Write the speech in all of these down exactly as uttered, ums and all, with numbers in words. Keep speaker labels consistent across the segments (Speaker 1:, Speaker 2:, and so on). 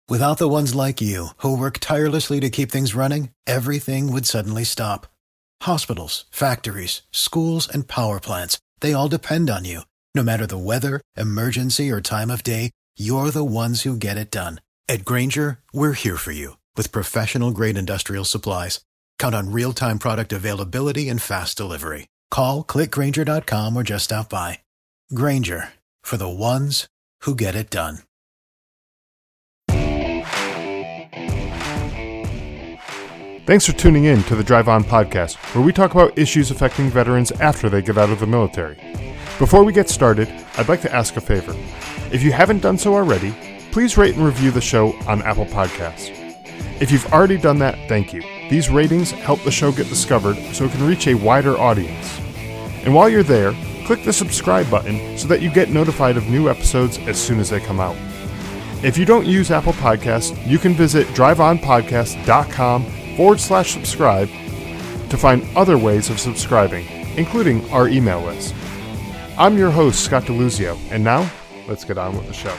Speaker 1: Without the ones like you, who work tirelessly to keep things running, everything would suddenly stop. Hospitals, factories, schools, and power plants, they all depend on you. No matter the weather, emergency, or time of day, you're the ones who get it done. At Grainger, we're here for you with professional-grade industrial supplies. Count on real-time product availability and fast delivery. Call, click Grainger dot com, or just stop by. Grainger, for the ones who get it done.
Speaker 2: Thanks for tuning in to the Drive On podcast, where we talk about issues affecting veterans after they get out of the military. Before we get started, I'd like to ask a favor. If you haven't done so already, please rate and review the show on Apple Podcasts. If you've already done that, thank you. These ratings help the show get discovered so it can reach a wider audience. And while you're there, click the subscribe button so that you get notified of new episodes as soon as they come out. If you don't use Apple Podcasts, you can visit driveonpodcast.com forward slash subscribe to find other ways of subscribing, including our email list. I'm your host, Scott DeLuzio, and now, let's get on with the show.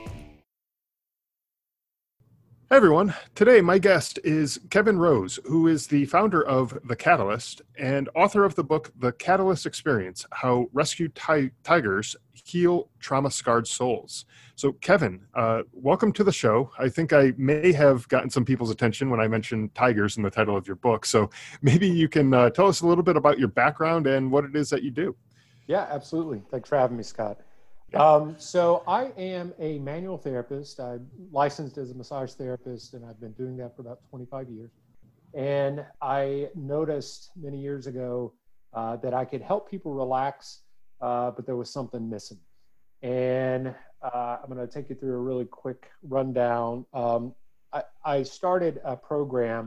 Speaker 2: Hey everyone, today my guest is Kevin Rose, who is the founder of The Catalyst and author of the book The Catalyst Experience, How Rescued Ti- Tigers Heal Trauma-Scarred Souls. So Kevin, uh, welcome to the show. I think I may have gotten some people's attention when I mentioned tigers in the title of your book. So maybe you can uh, tell us a little bit about your background and what it is that you do.
Speaker 3: Yeah, absolutely. Thanks for having me, Scott. Um, so I am a manual therapist. I'm licensed as a massage therapist, and I've been doing that for about twenty-five years. And I noticed many years ago uh, that I could help people relax, uh, but there was something missing. And uh, I'm going to take you through a really quick rundown. Um, I, I started a program,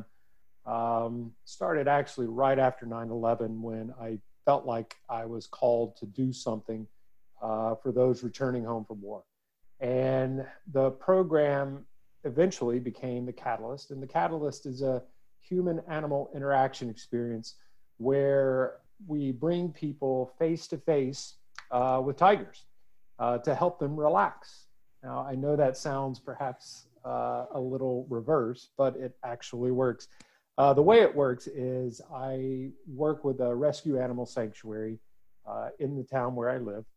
Speaker 3: um, started actually right after nine eleven, when I felt like I was called to do something Uh, for those returning home from war. And the program eventually became The Catalyst. And The Catalyst is a human-animal interaction experience where we bring people face-to-face uh, with tigers uh, to help them relax. Now, I know that sounds perhaps uh, a little reverse, but it actually works. Uh, the way it works is I work with a rescue animal sanctuary uh, in the town where I live.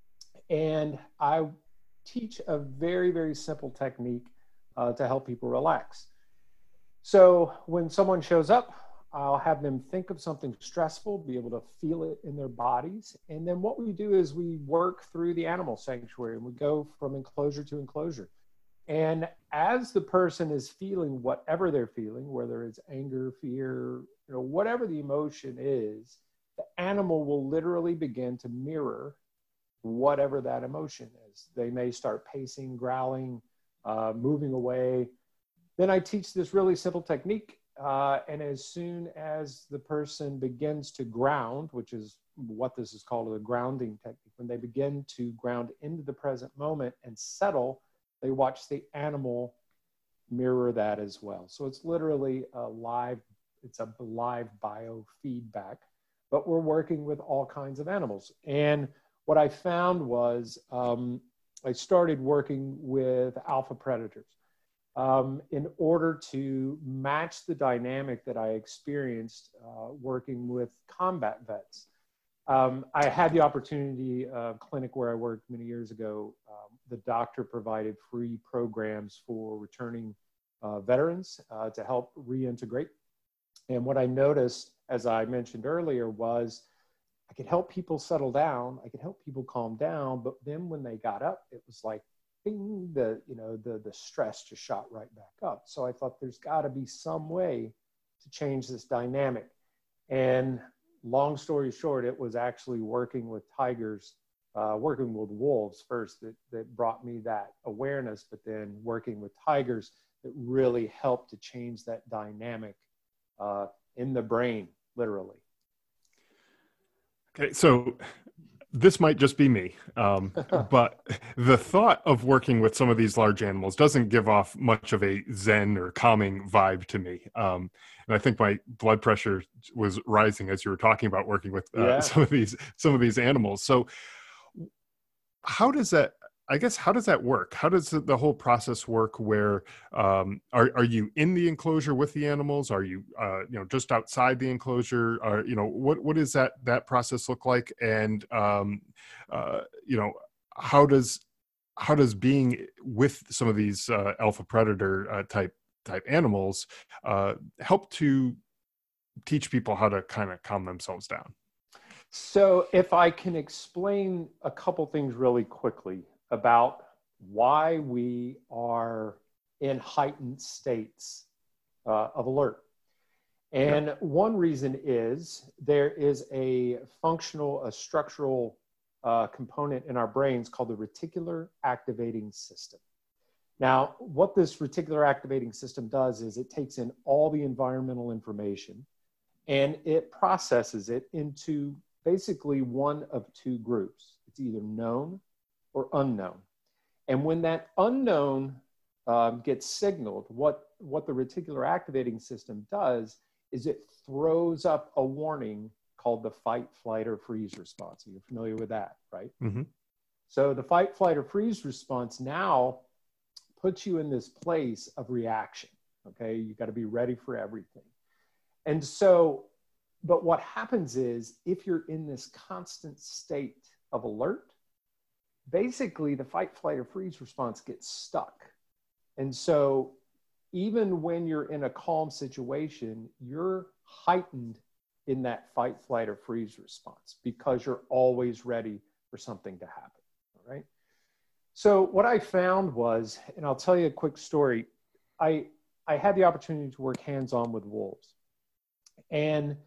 Speaker 3: And I teach a very, very simple technique uh, to help people relax. So when someone shows up, I'll have them think of something stressful, be able to feel it in their bodies. And then what we do is we work through the animal sanctuary, and we go from enclosure to enclosure. And as the person is feeling whatever they're feeling, whether it's anger, fear, you know, whatever the emotion is, the animal will literally begin to mirror whatever that emotion is. They may start pacing, growling, uh, moving away. Then I teach this really simple technique. Uh, and as soon as the person begins to ground, which is what this is called, a grounding technique, when they begin to ground into the present moment and settle, they watch the animal mirror that as well. So it's literally a live, it's a live biofeedback, but we're working with all kinds of animals. And what I found was um, I started working with alpha predators um, in order to match the dynamic that I experienced uh, working with combat vets. Um, I had the opportunity, a clinic where I worked many years ago, um, the doctor provided free programs for returning uh, veterans uh, to help reintegrate. And what I noticed, as I mentioned earlier, was I could help people settle down. I could help people calm down. But then when they got up, it was like, bing, the, you know, the, the stress just shot right back up. So I thought there's got to be some way to change this dynamic. And long story short, it was actually working with tigers, uh, working with wolves first that, that brought me that awareness, but then working with tigers that really helped to change that dynamic uh, in the brain, literally.
Speaker 2: Okay, so this might just be me, um, but the thought of working with some of these large animals doesn't give off much of a zen or calming vibe to me. Um, and I think my blood pressure was rising as you were talking about working with uh,
Speaker 3: Yeah.
Speaker 2: some of these some of these animals. So how does that I guess, how does that work? How does the the whole process work where, um, are, are you in the enclosure with the animals? Are you, uh, you know, just outside the enclosure? Or, you know, what, what does that, that process look like? And, um, uh, you know, how does, how does being with some of these, uh, alpha predator, uh, type, type animals, uh, help to teach people how to kind of calm themselves down?
Speaker 3: So if I can explain a couple things really quickly about why we are in heightened states uh, of alert. And yep. One reason is there is a functional, a structural uh, component in our brains called the reticular activating system. Now, what this reticular activating system does is it takes in all the environmental information and it processes it into basically one of two groups. It's either known or unknown. And when that unknown um, gets signaled, what, what the reticular activating system does is it throws up a warning called the fight, flight, or freeze response. You're familiar with that, right?
Speaker 2: Mm-hmm.
Speaker 3: So the fight, flight, or freeze response now puts you in this place of reaction, okay? You got to be ready for everything. And so, but what happens is if you're in this constant state of alert, basically the fight, flight, or freeze response gets stuck. And so even when you're in a calm situation, you're heightened in that fight, flight, or freeze response because you're always ready for something to happen, all right? So what I found was, and I'll tell you a quick story, I, I had the opportunity to work hands-on with wolves. And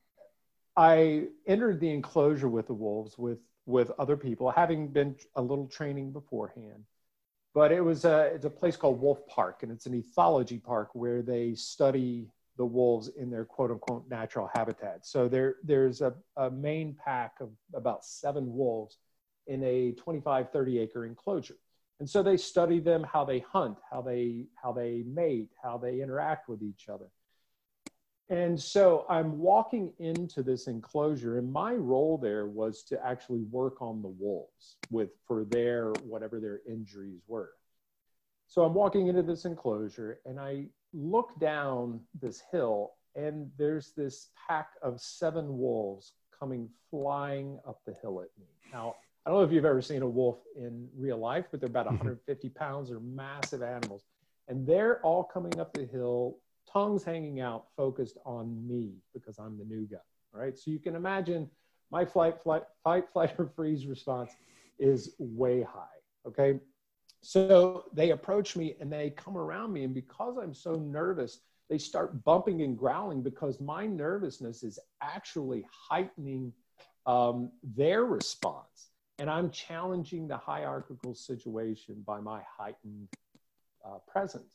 Speaker 3: I entered the enclosure with the wolves with, with other people, having been a little training beforehand. But it was a, it's a place called Wolf Park, and it's an ethology park where they study the wolves in their quote unquote natural habitat. So there, there's a, a main pack of about seven wolves in a twenty-five, thirty acre enclosure. And so they study them, how they hunt, how they, how they mate, how they interact with each other. And so I'm walking into this enclosure, and my role there was to actually work on the wolves with, for their, whatever their injuries were. So I'm walking into this enclosure and I look down this hill and there's this pack of seven wolves coming flying up the hill at me. Now, I don't know if you've ever seen a wolf in real life, but they're about one hundred fifty pounds. They're massive animals. And they're all coming up the hill, tongues hanging out, focused on me because I'm the new guy, all right? So you can imagine my flight, flight, fight, flight, or freeze response is way high, okay? So they approach me and they come around me, and because I'm so nervous, they start bumping and growling because my nervousness is actually heightening um, their response. And I'm challenging the hierarchical situation by my heightened uh, presence.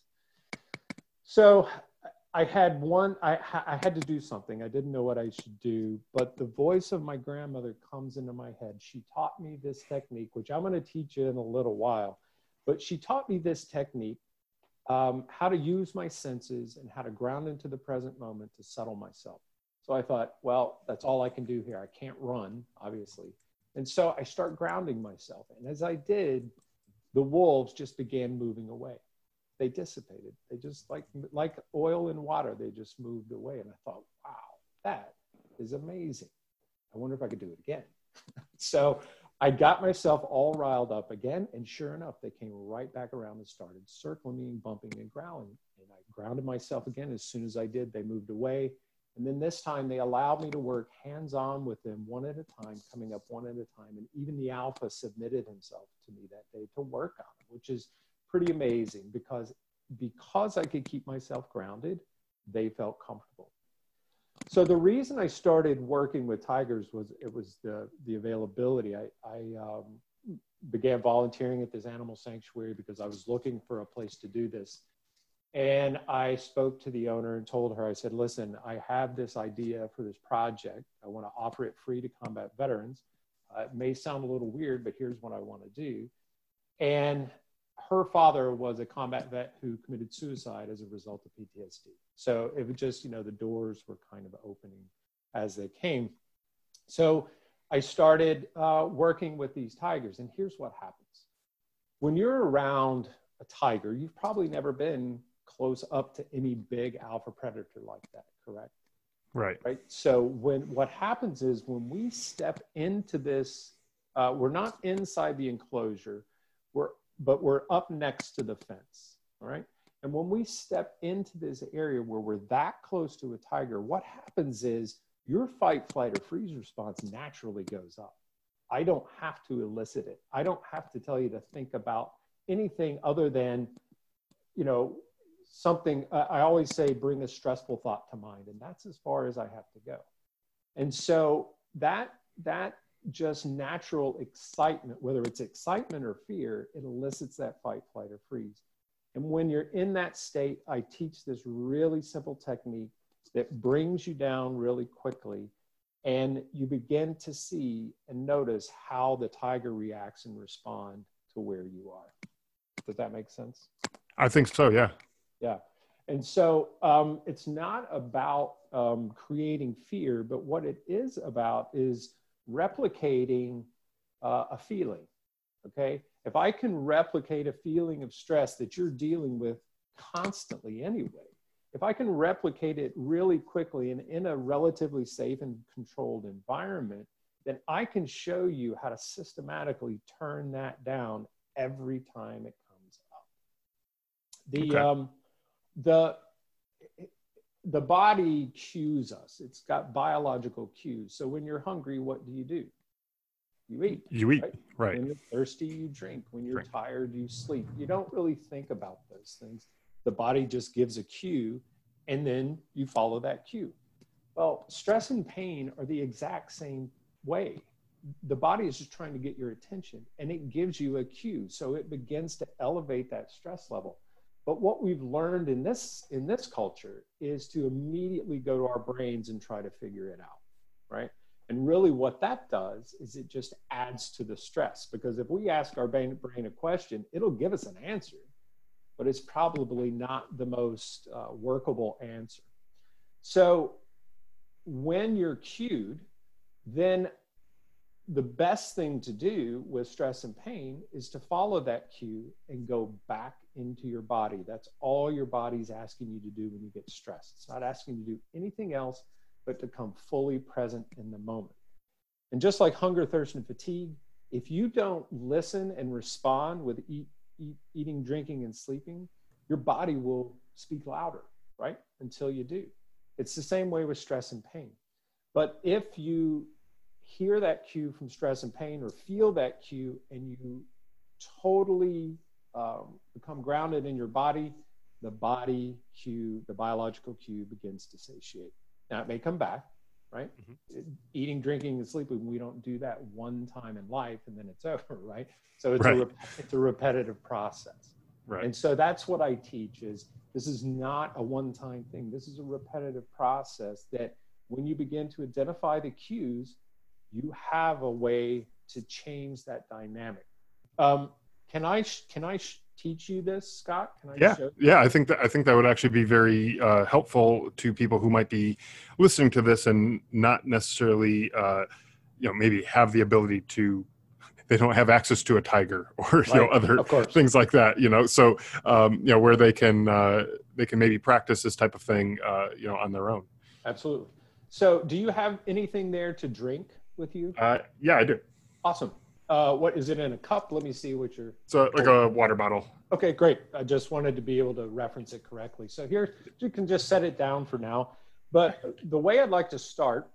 Speaker 3: So I had one, I, I had to do something. I didn't know what I should do, but the voice of my grandmother comes into my head. She taught me this technique, which I'm going to teach you in a little while, but she taught me this technique, um, how to use my senses and how to ground into the present moment to settle myself. So I thought, well, that's all I can do here. I can't run, obviously. And so I start grounding myself. And as I did, the wolves just began moving away. They dissipated. They just like, like oil in water, they just moved away. And I thought, wow, that is amazing. I wonder if I could do it again. So I got myself all riled up again. And sure enough, they came right back around and started circling me and bumping and growling. And I grounded myself again. As soon as I did, they moved away. And then this time they allowed me to work hands-on with them one at a time, coming up one at a time. And even the alpha submitted himself to me that day to work on it, which is pretty amazing because, because I could keep myself grounded, they felt comfortable. So the reason I started working with tigers was it was the, the availability. I, I um, began volunteering at this animal sanctuary because I was looking for a place to do this. And I spoke to the owner and told her, I said, listen, I have this idea for this project. I want to offer it free to combat veterans. Uh, it may sound a little weird, but here's what I want to do. And her father was a combat vet who committed suicide as a result of P T S D. So it was just, you know, the doors were kind of opening as they came. So I started uh, working with these tigers. And here's what happens. when you're around a tiger, you've probably never been close up to any big alpha predator like that, correct?
Speaker 2: Right.
Speaker 3: Right. So when what happens is when we step into this, uh, we're not inside the enclosure, we're but we're up next to the fence. All right. And when we step into this area where we're that close to a tiger, what happens is your fight, flight, or freeze response naturally goes up. I don't have to elicit it. I don't have to tell you to think about anything other than, you know, something. uh, I always say, bring a stressful thought to mind, and that's as far as I have to go. And so that, that just natural excitement, whether it's excitement or fear, it elicits that fight, flight, or freeze. And when you're in that state, I teach this really simple technique that brings you down really quickly, and you begin to see and notice how the tiger reacts and respond to where you are. Does that make sense?
Speaker 2: I think so, yeah.
Speaker 3: Yeah. And so um, it's not about um, creating fear, but what it is about is replicating uh, a feeling, okay? If I can replicate a feeling of stress that you're dealing with constantly anyway, if I can replicate it really quickly and in a relatively safe and controlled environment, then I can show you how to systematically turn that down every time it comes up. The,
Speaker 2: Okay.
Speaker 3: um, the, the body cues us. It's got biological cues. So when you're hungry, what do you do? You eat.
Speaker 2: You eat,
Speaker 3: right?
Speaker 2: right.
Speaker 3: When you're thirsty, you drink. When you're
Speaker 2: Drink.
Speaker 3: tired, you sleep. You don't really think about those things. The body just gives a cue, and then you follow that cue. Well, stress and pain are the exact same way. The body is just trying to get your attention, and it gives you a cue. So it begins to elevate that stress level. But what we've learned in this, in this culture is to immediately go to our brains and try to figure it out, right? And really what that does is it just adds to the stress, because if we ask our brain, brain a question, it'll give us an answer, but it's probably not the most uh, workable answer. So when you're cued, then the best thing to do with stress and pain is to follow that cue and go back into your body. That's all your body's asking you to do when you get stressed. It's not asking you to do anything else but to come fully present in the moment. And just like hunger, thirst, and fatigue, if you don't listen and respond with eat, eat, eating, drinking, and sleeping, your body will speak louder, right? Until you do. It's the same way with stress and pain. But if you hear that cue from stress and pain, or feel that cue, and you totally um, become grounded in your body, the body cue, the biological cue begins to satiate. Now it may come back, right? Mm-hmm. Eating, drinking, and sleeping, we don't do that one time in life and then it's over, right? So it's, right. a, it's a repetitive process.
Speaker 2: Right.
Speaker 3: And so that's what I teach is this is not a one-time thing. This is a repetitive process that when you begin to identify the cues, you have a way to change that dynamic. Um, can I, can I teach you this, Scott? Can I
Speaker 2: yeah,
Speaker 3: show
Speaker 2: yeah. I think that I think that would actually be very uh, helpful to people who might be listening to this and not necessarily, uh, you know, maybe have the ability to. They don't have access to a tiger or right. you know other things like that. You know, so um, you know where they can uh, they can maybe practice this type of thing, uh, you know, on their own.
Speaker 3: Absolutely. So, do you have anything there to drink with you?
Speaker 2: Uh, yeah, I do.
Speaker 3: Awesome. Uh, what is it in a cup? Let me see what you're.
Speaker 2: So like a water bottle.
Speaker 3: Okay, great. I just wanted to be able to reference it correctly. So here, you can just set it down for now. But the way I'd like to start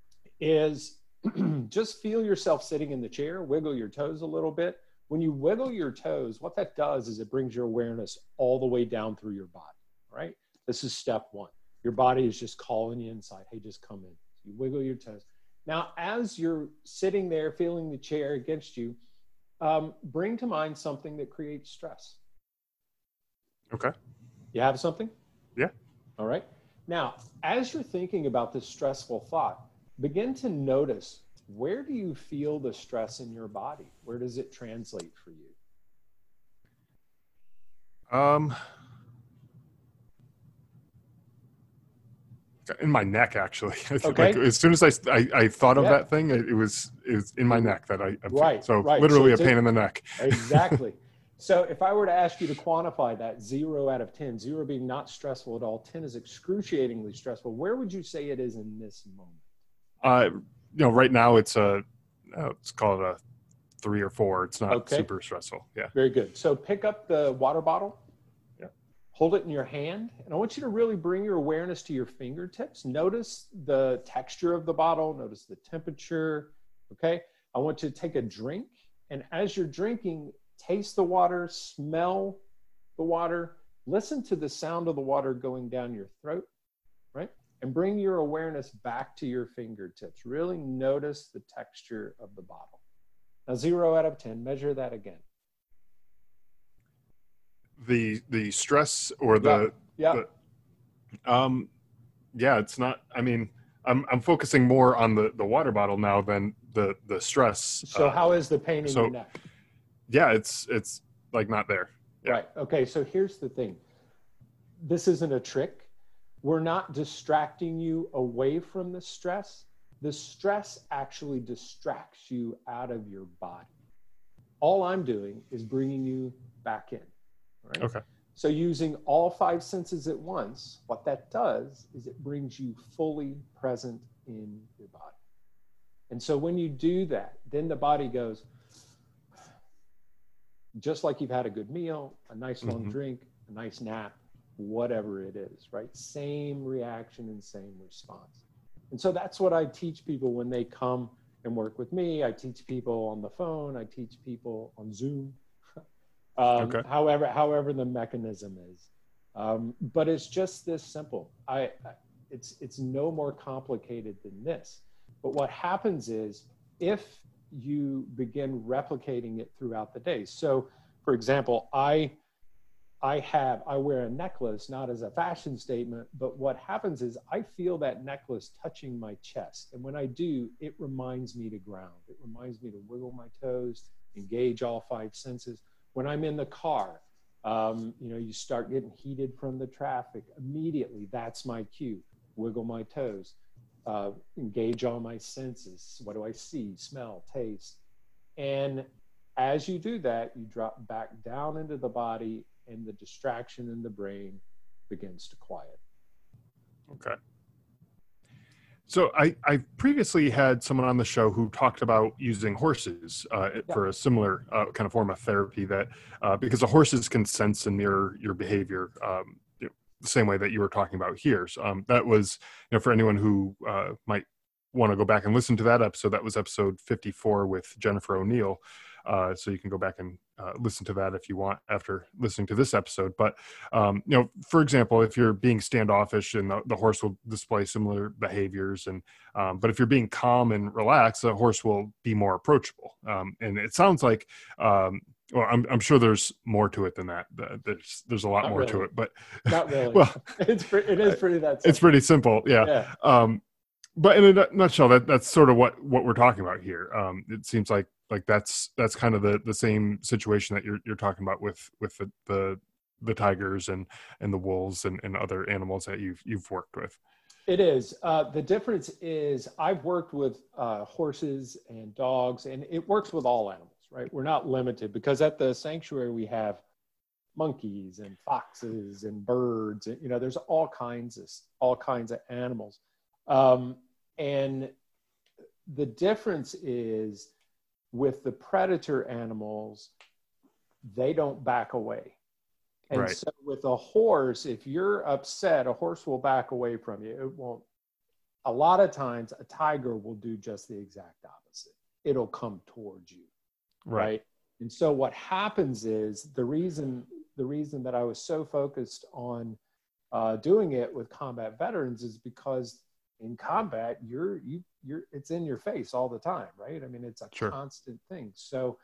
Speaker 3: is just feel yourself sitting in the chair, wiggle your toes a little bit. When you wiggle your toes, what that does is it brings your awareness all the way down through your body, right? This is step one. Your body is just calling you inside. Hey, just come in. You wiggle your toes. Now, as you're sitting there feeling the chair against you, um, bring to mind something that creates stress.
Speaker 2: Okay.
Speaker 3: You have something?
Speaker 2: Yeah.
Speaker 3: All right. Now, as you're thinking about this stressful thought, begin to notice, where do you feel the stress in your body? Where does it translate for you?
Speaker 2: Um, in my neck, actually.
Speaker 3: Okay.
Speaker 2: Like, as soon as I, I, I thought of
Speaker 3: yeah.
Speaker 2: that thing, it, it was it was in my neck that I.
Speaker 3: Right.
Speaker 2: So
Speaker 3: right.
Speaker 2: literally
Speaker 3: so
Speaker 2: a pain in the neck.
Speaker 3: Exactly. So if I were to ask you to quantify that, zero out of ten, zero being not stressful at all, ten is excruciatingly stressful, where would you say it is in this moment?
Speaker 2: Uh, you know, right now it's a, uh, it's called a three or four. It's not
Speaker 3: Okay.
Speaker 2: super stressful. Yeah.
Speaker 3: Very good. So pick up the water bottle.
Speaker 2: Yeah.
Speaker 3: Hold it in your hand. And I want you to really bring your awareness to your fingertips. Notice the texture of the bottle. Notice the temperature. Okay. I want you to take a drink. And as you're drinking, taste the water, smell the water, listen to the sound of the water going down your throat, right? And bring your awareness back to your fingertips. Really notice the texture of the bottle. Now, zero out of ten, measure that again.
Speaker 2: The the stress or the,
Speaker 3: yeah. yeah.
Speaker 2: the um yeah, it's not, I mean, I'm I'm focusing more on the, the water bottle now than the, the stress.
Speaker 3: So
Speaker 2: uh,
Speaker 3: how is the pain in
Speaker 2: so,
Speaker 3: your neck?
Speaker 2: Yeah, it's it's like not there. Yeah.
Speaker 3: Right. Okay, so here's the thing. This isn't a trick. We're not distracting you away from the stress. The stress actually distracts you out of your body. All I'm doing is bringing you back in. Right?
Speaker 2: Okay.
Speaker 3: So using all five senses at once, what that does is it brings you fully present in your body. And so when you do that, then the body goes, just like you've had a good meal, a nice long
Speaker 2: Mm-hmm.
Speaker 3: drink, a nice nap, whatever it is, right? Same reaction and same response. And so that's what I teach people when they come and work with me. I teach people on the phone. I teach people on Zoom. um,
Speaker 2: Okay.
Speaker 3: However, however the mechanism is. Um, but it's just this simple. I, I, it's, it's no more complicated than this. But what happens is if you begin replicating it throughout the day. So for example, I, I have, I wear a necklace, not as a fashion statement, but what happens is I feel that necklace touching my chest. And when I do, it reminds me to ground. It reminds me to wiggle my toes, engage all five senses. When I'm in the car, um, you know, you start getting heated from the traffic, immediately, that's my cue. Wiggle my toes, uh, engage all my senses. What do I see, smell, taste? And as you do that, you drop back down into the body and the distraction in the brain begins to quiet.
Speaker 2: Okay. So I, I previously had someone on the show who talked about using horses uh,
Speaker 3: Yeah.
Speaker 2: for a similar uh, kind of form of therapy that uh, because the horses can sense and mirror your behavior um, you know, the same way that you were talking about here. So um, that was, you know, for anyone who uh, might want to go back and listen to that episode, that was episode fifty-four with Jennifer O'Neill. Uh, so you can go back and uh, listen to that if you want after listening to this episode. But, um, you know, for example, if you're being standoffish and the, the horse will display similar behaviors. And, um, but if you're being calm and relaxed, the horse will be more approachable. Um, and it sounds like, um, well, I'm, I'm sure there's more to it than that. There's, there's a lot
Speaker 3: Not
Speaker 2: more
Speaker 3: really.
Speaker 2: to it, but
Speaker 3: Not really.
Speaker 2: well,
Speaker 3: it's pre- it is pretty that simple.
Speaker 2: it's pretty simple. Yeah.
Speaker 3: Yeah.
Speaker 2: Um, but in a nutshell, that that's sort of what, what we're talking about here. Um, it seems like, like that's, that's kind of the, the same situation that you're, you're talking about with, with the, the, the tigers and, and the wolves and, and other animals that you've, you've worked with.
Speaker 3: It is. Uh, the difference is I've worked with uh, horses and dogs, and it works with all animals, right? We're not limited because at the sanctuary we have monkeys and foxes and birds. And, you know, there's all kinds of all kinds of animals, um, and the difference is with the predator animals, they don't back away. And
Speaker 2: Right.
Speaker 3: so with a horse, if you're upset, a horse will back away from you. It won't. A lot of times a tiger will do just the exact opposite. It'll come towards you.
Speaker 2: Right.
Speaker 3: Right. And so what happens is the reason, the reason that I was so focused on uh, doing it with combat veterans is because in combat, you're, you, you're, it's in your face all the time, right? I mean, it's a
Speaker 2: Sure.
Speaker 3: constant thing. So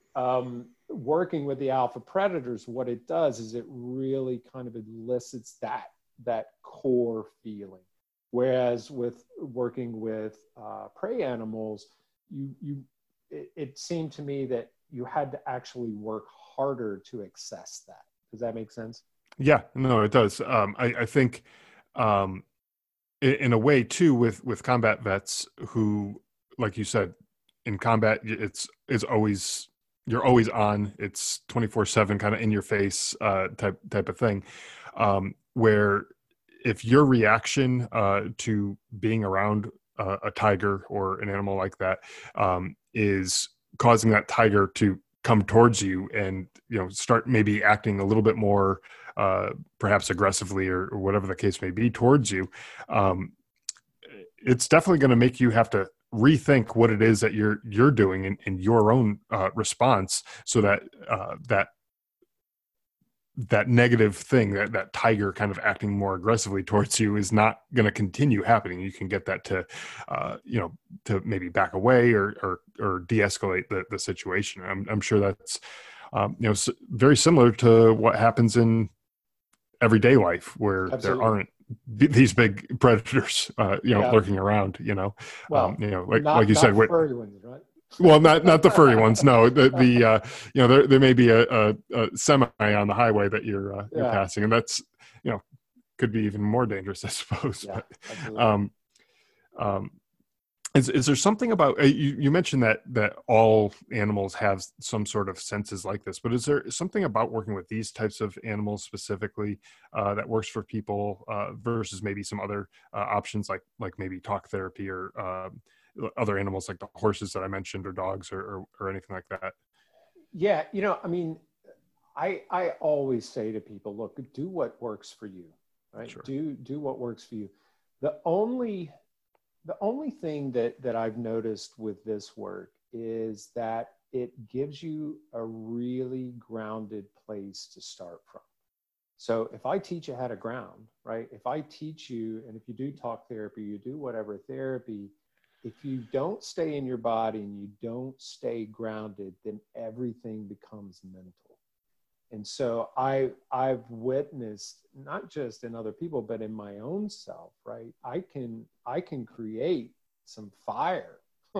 Speaker 3: um, working with the alpha predators, what it does is it really kind of elicits that, that core feeling. Whereas with working with uh, prey animals, you, you, it, it seemed to me that you had to actually work harder to access that. Does that make sense?
Speaker 2: Yeah, no, it does. Um, I, I think, um, in, in a way too, with, with combat vets who, like you said, in combat, it's, it's always you're always on. It's twenty-four seven, kind of in your face uh, type type of thing. Um, where if your reaction uh, to being around uh, a tiger or an animal like that um, is causing that tiger to come towards you and, you know, start maybe acting a little bit more uh, perhaps aggressively or, or whatever the case may be towards you, um, it's definitely going to make you have to rethink what it is that you're you're doing in, in your own uh, response, so that uh, that that negative thing, that that tiger kind of acting more aggressively towards you, is not going to continue happening. You can get that to uh, you know to maybe back away or or, or de-escalate the, the situation. I'm, I'm sure that's um, you know very similar to what happens in everyday life, where Absolutely. There aren't these big predators, uh, you know, yeah. lurking around, you know,
Speaker 3: well,
Speaker 2: um, you know, like,
Speaker 3: not,
Speaker 2: like you
Speaker 3: not
Speaker 2: said,
Speaker 3: furry ones, right?
Speaker 2: Well, not, not the furry ones. No, the, the, uh, you know, there, there may be a, a, a semi on the highway that you're, uh, you're yeah. passing, and that's, you know, could be even more dangerous, I suppose.
Speaker 3: Yeah,
Speaker 2: but, um, um, Is is there something about, uh, you, you mentioned that that all animals have some sort of senses like this, but is there something about working with these types of animals specifically uh, that works for people uh, versus maybe some other uh, options like like maybe talk therapy or uh, other animals like the horses that I mentioned, or dogs, or, or or anything like that?
Speaker 3: Yeah, you know, I mean, I I always say to people, look, do what works for you, right?
Speaker 2: Sure.
Speaker 3: Do do what works for you. The only The only thing that, that I've noticed with this work is that it gives you a really grounded place to start from. So if I teach you how to ground, right? If I teach you, and if you do talk therapy, you do whatever therapy, if you don't stay in your body and you don't stay grounded, then everything becomes mental. And so I, I've witnessed, not just in other people, but in my own self, right? I can, I can create some fire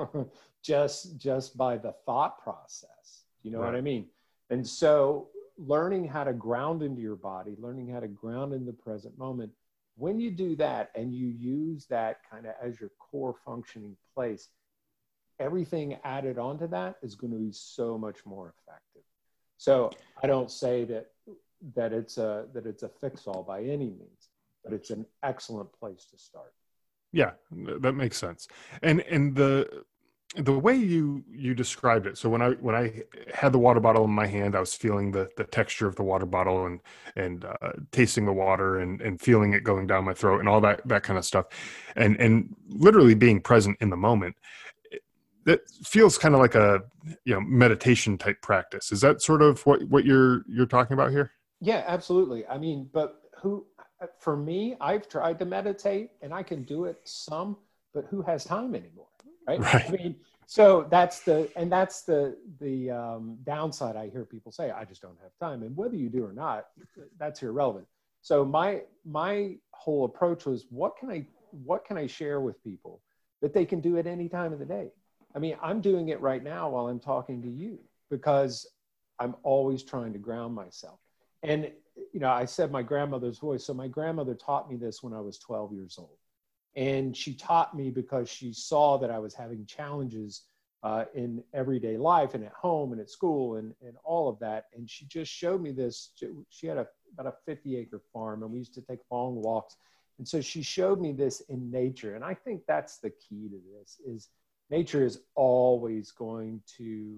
Speaker 3: just, just by the thought process. You know right. what I mean? And so learning how to ground into your body, learning how to ground in the present moment, when you do that and you use that kind of as your core functioning place, everything added onto that is going to be so much more effective. So I don't say that that it's a that it's a fix-all by any means, but it's an excellent place to start.
Speaker 2: Yeah, that makes sense. And and the the way you you described it. So when I when I had the water bottle in my hand, I was feeling the the texture of the water bottle and and uh, tasting the water and and feeling it going down my throat and all that that kind of stuff, and and literally being present in the moment. That feels kind of like a, you know, meditation type practice. Is that sort of what, what you're, you're talking about here?
Speaker 3: Yeah, absolutely. I mean, but who, for me, I've tried to meditate and I can do it some, but who has time anymore? Right.
Speaker 2: Right.
Speaker 3: I mean, so that's the, and that's the, the um, downside. I hear people say, I just don't have time. And whether you do or not, that's irrelevant. So my, my whole approach was, what can I, what can I share with people that they can do at any time of the day? I mean, I'm doing it right now while I'm talking to you because I'm always trying to ground myself. And, you know, I said my grandmother's voice. So my grandmother taught me this when I was twelve years old. And she taught me because she saw that I was having challenges uh, in everyday life and at home and at school and, and all of that. And she just showed me this. She had a, about a fifty acre farm and we used to take long walks. And so she showed me this in nature. And I think that's the key to this is nature is always going to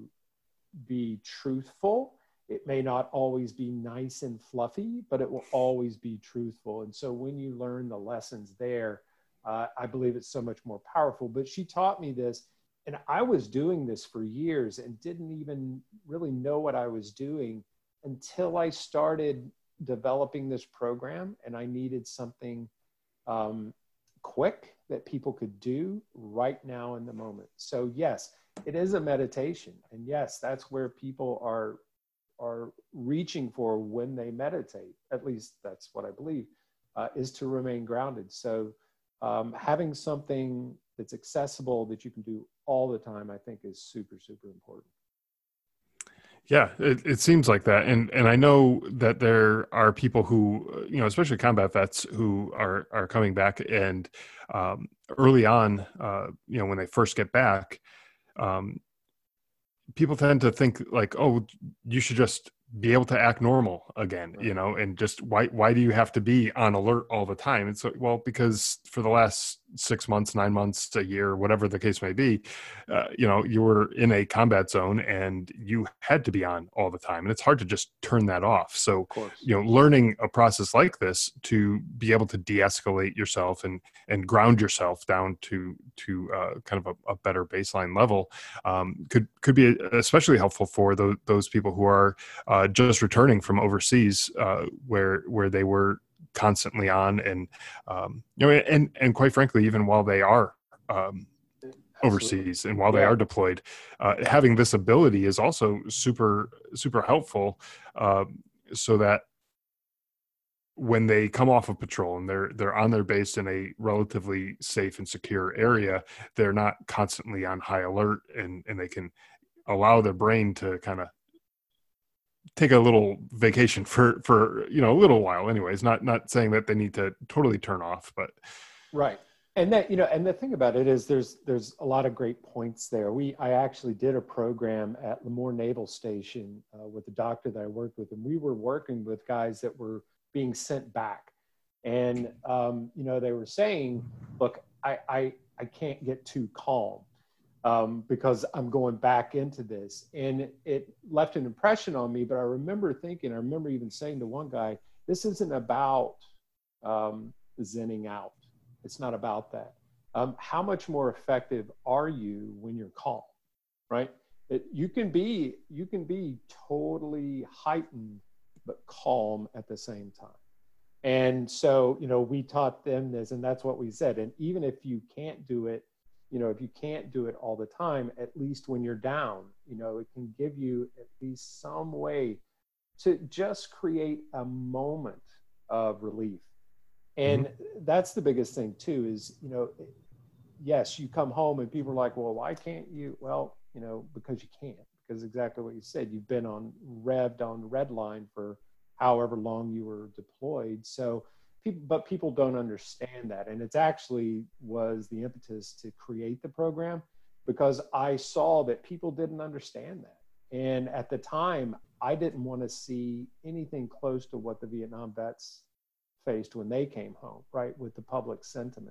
Speaker 3: be truthful. It may not always be nice and fluffy, but it will always be truthful. And so when you learn the lessons there, uh, I believe it's so much more powerful. But she taught me this, and I was doing this for years and didn't even really know what I was doing until I started developing this program, and I needed something um, quick that people could do right now in the moment. So yes, it is a meditation. And yes, that's where people are, are reaching for when they meditate. At least that's what I believe, uh, is to remain grounded. So um, having something that's accessible that you can do all the time, I think is super, super important.
Speaker 2: Yeah, it, it seems like that. And and I know that there are people who, you know, especially combat vets who are, are coming back and um, early on, uh, you know, when they first get back, um, people tend to think like, oh, you should just be able to act normal again,
Speaker 3: Right.
Speaker 2: you know, and just why, why do you have to be on alert all the time? It's like, well, because for the last six months, nine months, a year, whatever the case may be, uh, you know, you were in a combat zone and you had to be on all the time. And it's hard to just turn that off. So,
Speaker 3: Of course.
Speaker 2: you know, learning a process like this to be able to de-escalate yourself and, and ground yourself down to, to uh, kind of a, a better baseline level um, could, could be especially helpful for those, those people who are uh, just returning from overseas, uh, where where they were constantly on, and um, you know, and and quite frankly, even while they are um, overseas and while
Speaker 3: yeah.
Speaker 2: they are deployed, uh, having this ability is also super super helpful, uh, so that when they come off of patrol and they're they're on their base in a relatively safe and secure area, they're not constantly on high alert, and and they can allow their brain to kind of take a little vacation for, for, you know, a little while anyways, not, not saying that they need to totally turn off, but.
Speaker 3: Right. And that, you know, and the thing about it is there's, there's a lot of great points there. We, I actually did a program at Lemoore Naval Station uh, with a doctor that I worked with, and we were working with guys that were being sent back. And, um, you know, they were saying, look, I, I, I can't get too calm. Um, because I'm going back into this. And it left an impression on me, but I remember thinking, I remember even saying to one guy, this isn't about um, zenning out. It's not about that. Um, how much more effective are you when you're calm, right? It, you can be, you can be totally heightened, but calm at the same time. And so, you know, we taught them this, and that's what we said. And even if you can't do it, you know, if you can't do it all the time, at least when you're down, you know, it can give you at least some way to just create a moment of relief. And mm-hmm. that's the biggest thing too, is, you know, yes, you come home and people are like, well, why can't you? Well, you know, because you can't, because exactly what you said, you've been on revved on red line for however long you were deployed. So people, but people don't understand that. And it's actually was the impetus to create the program, because I saw that people didn't understand that. And at the time, I didn't want to see anything close to what the Vietnam vets faced when they came home, right, with the public sentiment.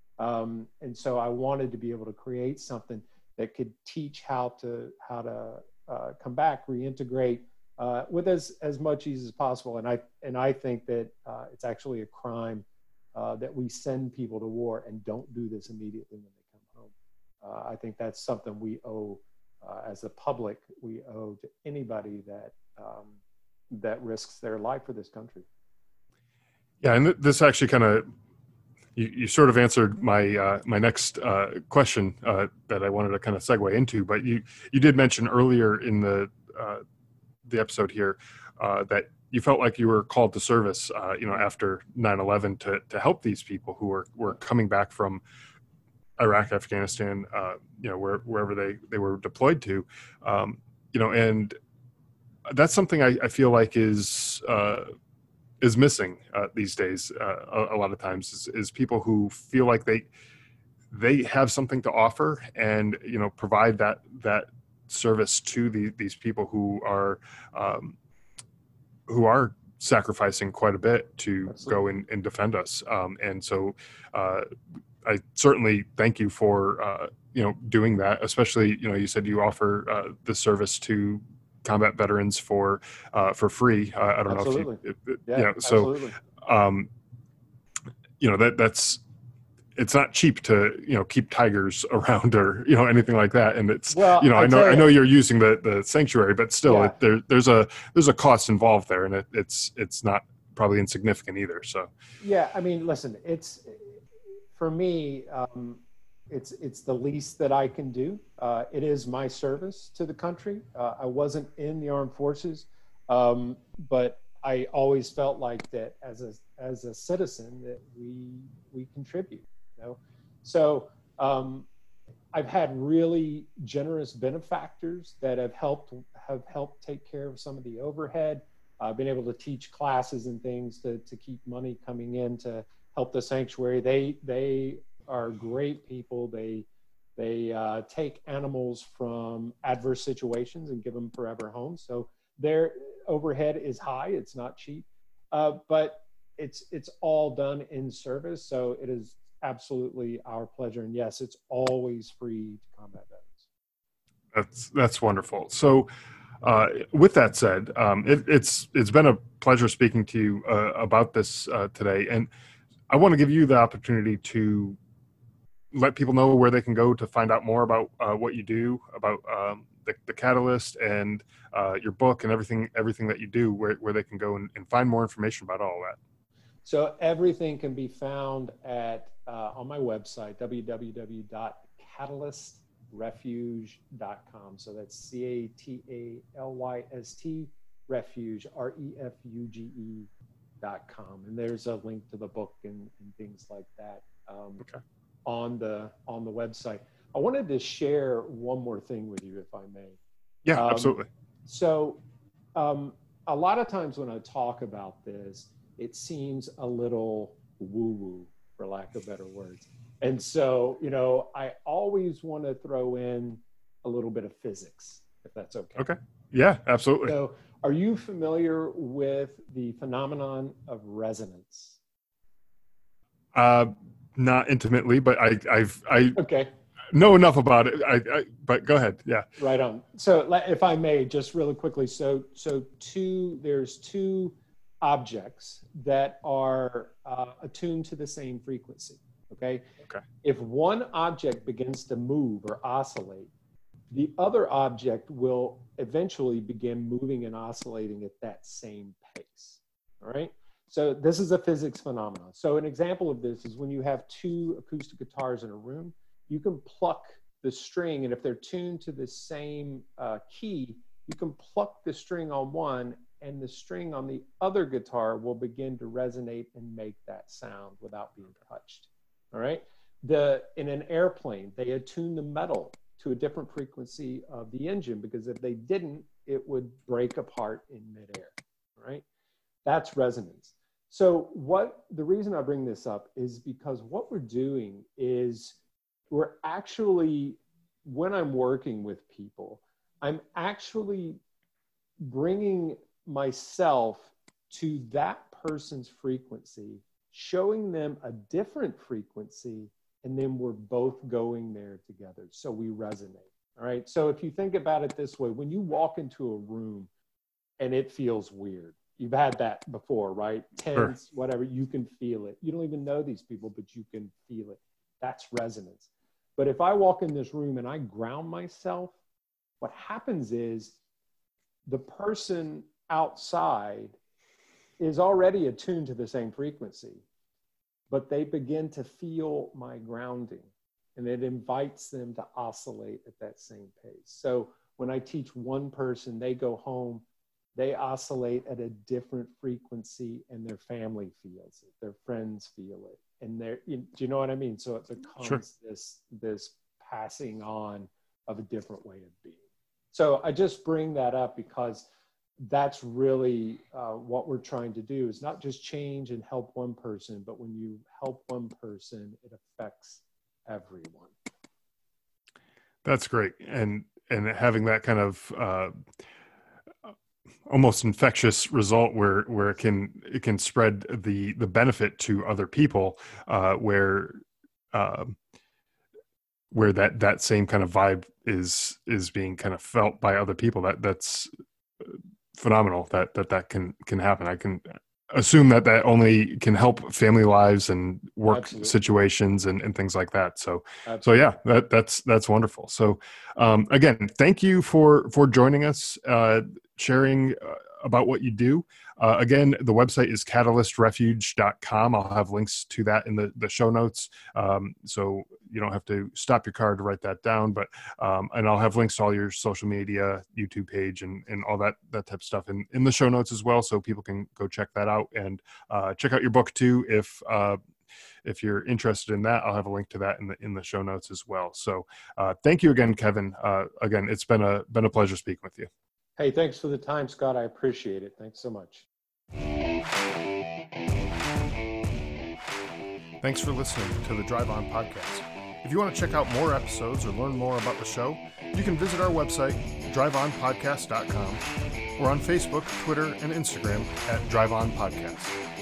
Speaker 3: Um, and so I wanted to be able to create something that could teach how to how to uh, come back, reintegrate uh, with as as much ease as possible. And I and I think that uh, it's actually a crime uh, that we send people to war and don't do this immediately when they come home. Uh, I think that's something we owe uh, as a public. We owe to anybody that um, that risks their life for this country.
Speaker 2: Yeah, and th- this actually kind of. You, you sort of answered my uh, my next uh, question uh, that I wanted to kind of segue into, but you you did mention earlier in the uh, the episode here uh, that you felt like you were called to service, uh, you know, after nine eleven to to help these people who were were coming back from Iraq, Afghanistan, uh, you know, where, wherever they they were deployed to, um, you know, and that's something I, I feel like is. Uh, is missing uh, these days uh, a, a lot of times is, is people who feel like they they have something to offer and, you know, provide that that service to the, these people who are um, who are sacrificing quite a bit to Absolutely. go in and defend us. Um, and so uh, I certainly thank you for, uh, you know, doing that, especially, you know, you said you offer uh, the service to combat veterans for uh, for free. Uh, I don't
Speaker 3: absolutely.
Speaker 2: know if you, it,
Speaker 3: yeah,
Speaker 2: you know, so,
Speaker 3: absolutely.
Speaker 2: um, you know, that that's, it's not cheap to, you know, keep tigers around or, you know, anything like that. And it's,
Speaker 3: well,
Speaker 2: you know, I,
Speaker 3: I
Speaker 2: know,
Speaker 3: you,
Speaker 2: I know you're using the, the sanctuary, but still
Speaker 3: yeah.
Speaker 2: it, there, there's a, there's a cost involved there, and it, it's, it's not probably insignificant either. So,
Speaker 3: yeah, I mean, listen, it's, for me, um, It's it's the least that I can do. Uh, it is my service to the country. Uh, I wasn't in the armed forces, um, but I always felt like that as a as a citizen that we we contribute. You know, so um, I've had really generous benefactors that have helped have helped take care of some of the overhead. I've been able to teach classes and things to to keep money coming in to help the sanctuary. They they are great people. They They uh, take animals from adverse situations and give them forever homes. So their overhead is high. It's not cheap, uh, but it's it's all done in service. So it is absolutely our pleasure. And yes, it's always free to combat veterans.
Speaker 2: That's that's wonderful. So uh, with that said, um, it, it's it's been a pleasure speaking to you uh, about this uh, today. And I want to give you the opportunity to let people know where they can go to find out more about uh, what you do, about um, the, the Catalyst and uh, your book and everything everything that you do, where, where they can go and, and find more information about all that.
Speaker 3: So everything can be found at uh, on my website, w w w dot catalyst refuge dot com. So that's C A T A L Y S T refuge, R E F U G E dot com. And there's a link to the book and, and things like that um,
Speaker 2: okay.
Speaker 3: on the on the website. I wanted to share one more thing with you, if I may.
Speaker 2: Yeah,
Speaker 3: um,
Speaker 2: absolutely.
Speaker 3: So um, a lot of times when I talk about this, it seems a little woo-woo, for lack of better words. And so, you know, I always want to throw in a little bit of physics, if that's okay.
Speaker 2: Okay. Yeah, absolutely.
Speaker 3: So are you familiar with the phenomenon of resonance?
Speaker 2: Uh, not intimately, but I, I've, I
Speaker 3: okay.
Speaker 2: know enough about it. I, I, but go ahead. Yeah.
Speaker 3: Right on. So if I may, just really quickly. So, so two, there's two objects that are uh, attuned to the same frequency. Okay.
Speaker 2: Okay.
Speaker 3: If one object begins to move or oscillate, the other object will eventually begin moving and oscillating at that same pace. All right. So this is a physics phenomenon. So an example of this is when you have two acoustic guitars in a room, you can pluck the string, and if they're tuned to the same uh, key, you can pluck the string on one, and the string on the other guitar will begin to resonate and make that sound without being touched. All right. The, in an airplane, they attune the metal to a different frequency of the engine, because if they didn't, it would break apart in midair. All right. That's resonance. So what the reason I bring this up is because what we're doing is we're actually, when I'm working with people, I'm actually bringing myself to that person's frequency, showing them a different frequency, and then we're both going there together. So we resonate. All right. So if you think about it this way, when you walk into a room and it feels weird, you've had that before, right? Tense, sure. Whatever, you can feel it. You don't even know these people, but you can feel it. That's resonance. But if I walk in this room and I ground myself, what happens is the person outside is already attuned to the same frequency, but they begin to feel my grounding, and it invites them to oscillate at that same pace. So when I teach one person, they go home, they oscillate at a different frequency, and their family feels it, their friends feel it, and they're, you, do you know what I mean? So it becomes sure. this, this passing on of a different way of being. So I just bring that up because that's really uh, what we're trying to do, is not just change and help one person, but when you help one person, it affects everyone.
Speaker 2: That's great. And, and having that kind of, uh, almost infectious result where, where it can, it can spread the, the benefit to other people, uh, where, uh, where that, that same kind of vibe is, is being kind of felt by other people. That that's phenomenal that, that, that can, can happen. I can assume that that only can help family lives and work Absolutely. situations and, and things like that. So, Absolutely. so yeah, that, that's, that's wonderful. So, um, again, thank you for, for joining us, uh, sharing uh, about what you do. Uh, again, the website is catalyst refuge dot com. I'll have links to that in the, the show notes. Um, so you don't have to stop your car to write that down, but, um, and I'll have links to all your social media, YouTube page, and, and all that, that type of stuff in, in the show notes as well. So people can go check that out, and uh, check out your book too. If, uh, if you're interested in that, I'll have a link to that in the, in the show notes as well. So uh, thank you again, Kevin. Uh, again, it's been a, been a pleasure speaking with you.
Speaker 3: Hey, thanks for the time, Scott. I appreciate it. Thanks so much.
Speaker 2: Thanks for listening to the Drive On Podcast. If you want to check out more episodes or learn more about the show, you can visit our website, drive on podcast dot com, or on Facebook, Twitter, and Instagram at Drive On Podcast.